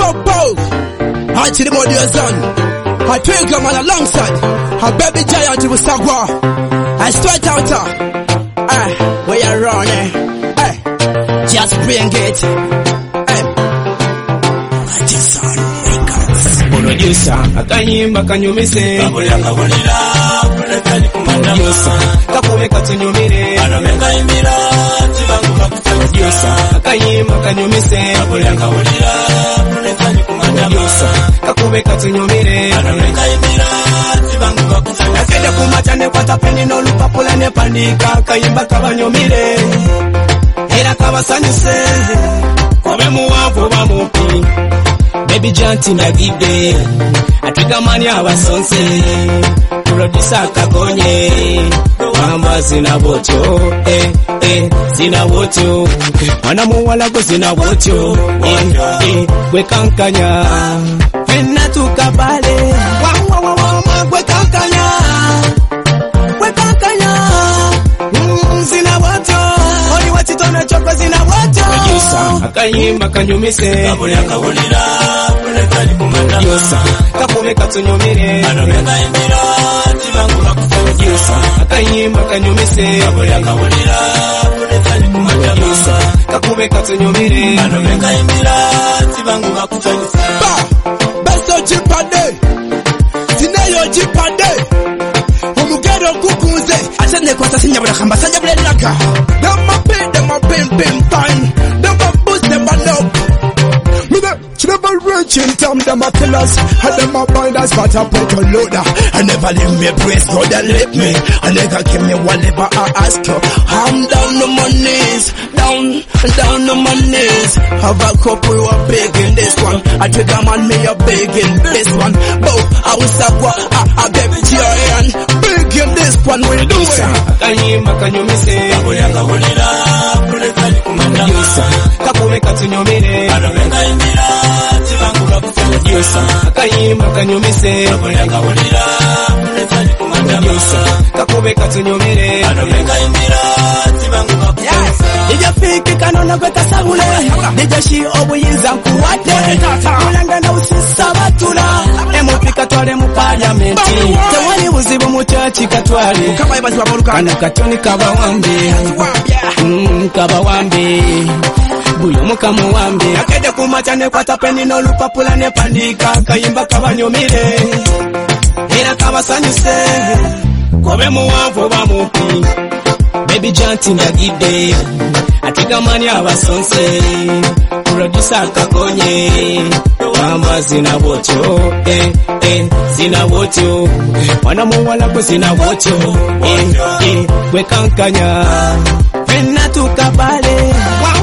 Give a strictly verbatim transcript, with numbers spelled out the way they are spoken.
Bobo. I to the Modio son. I Twigger man alongside. A baby giant with Sagwa. I straight out. Ah, where you running? Hey, just bring it. Hey, Magician Records. Producer, akayimba kanyumise. Kabulira kabulira, kulekani kumanda. Producer, kakuwe katunyumire. Anamenga imbira, tibangu bakutanyisa. Producer, akayimba kanyumise. Kabulira kabulira, kulekani kumanda. Producer, kakuwe katunyumire. Anamenga imbira, tibangu bakutanyisa. Nakende kumachane kwa tapeni no lupapula ne pandika. Kayimba kabanyumire. Era kabasanyuse. Kobe muwavu bamupi. Baby Janti na gibe Atwiga mani abasonse Producer kakonye Mamba zina botyo Eh, eh, zina botyo Mana muwala go zina botyo Eh, eh, gwe kankanya Fena tukabale Wa wa wa wa wa gwe kankanya Gwe kankanya mm, zina botyo Oli watitona choko zina botyo Producer akayimba kanyumise Kabulira kabulira, kulekani kumanda. Yosa, kakuwe katunyumire. Anamenga imbira, tibangu bakutanyisa. Yosa, akayimba kanyumise. Kabulira kabulira, kulekani kumanda. Yosa, kakuwe katunyumire. Anamenga imbira, tibangu bakutanyisa. Ba, beso jipade. Sineyo jipade. Omugero kukunze. Asende kwa sasi nyabula kamba sanyabule laka. Dama pin, dama pin, pin, fine. Dama boost, dama no. Never reach in time, them a killers. And them a binders, but I put a loader. I never leave me praise, God and leave me. I never give me whatever I ask you. I'm down on my knees, down, down on my knees. Have a couple who are begging this one. I take a man, me a begging this one. Both, I was a what, I, I get giant. Begging this one, we do it. Akayimba kanyumise. Kabulira kabulira, kulekani kumanda. Yosa, kakuwe katunyumire. Anamenga imbira, tibangu bakutanyisa. Yosa, akayimba kanyumise. Kabulira kabulira, kulekani kumanda. Yosa, kakuwe katunyumire. Anamenga imbira, tibangu bakutanyisa. Dija fiki kanona gwe kasabule. Dija shi obuyinza nkuwate. Mulanga na usisa batula. Emupi katwale mu parliamenti. Tewali buzibu mu chachi katwale. Kama ibazi wamoruka. Kana katoni kabawambe. Mm, kabawambe. Buyo mukamu wambe. Akede kumachane kwa tapeni no lupapula ne pandika. Kayimba kabanyumire. Era kabasanyuse. Kobe muwavu bamupi. Baby Janti na gibe Atwiga mani abasonse Producer kakonye Mamba zina botyo Eh, eh, zina botyo Wana muwala ko zina botyo Eh, eh, gwe kankanya Fena tukabale Wa